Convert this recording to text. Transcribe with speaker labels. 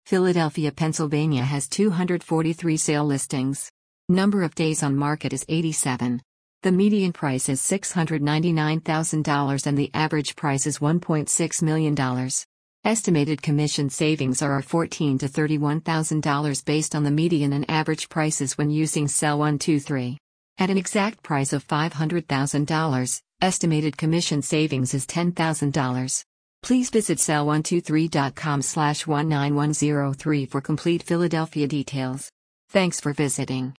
Speaker 1: Philadelphia, Pennsylvania has 243 sale listings. Number of days on market is 87. The median price is $699,000 and the average price is $1.6 million. Estimated commission savings are $14,000 to $31,000 based on the median and average prices when using Cell 123. At an exact price of $500,000, estimated commission savings is $10,000. Please visit cell123.com/19103 for complete Philadelphia details. Thanks for visiting.